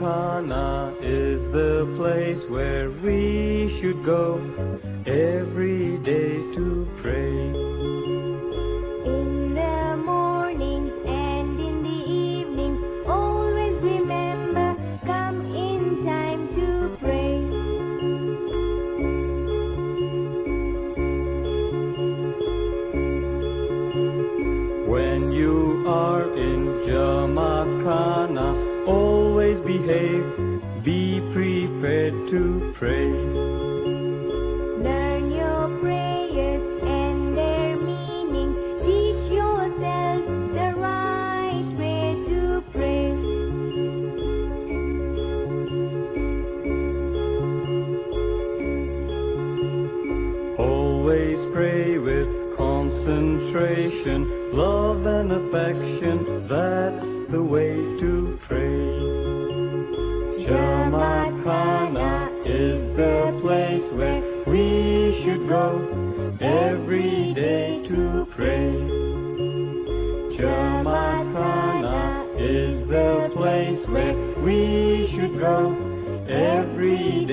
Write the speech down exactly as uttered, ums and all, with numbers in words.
Kana is the place where we should go every day to pray. In the morning and in the evening, always remember, come in time to pray. When you are in Jamakana, always behave, be prepared to pray. Learn your prayers and their meaning, teach yourself the right way to pray. Always pray with concentration, love and affection, that's the way to pray. Jamakana is the place where we should go every day to pray. Jamakana is the place where we should go every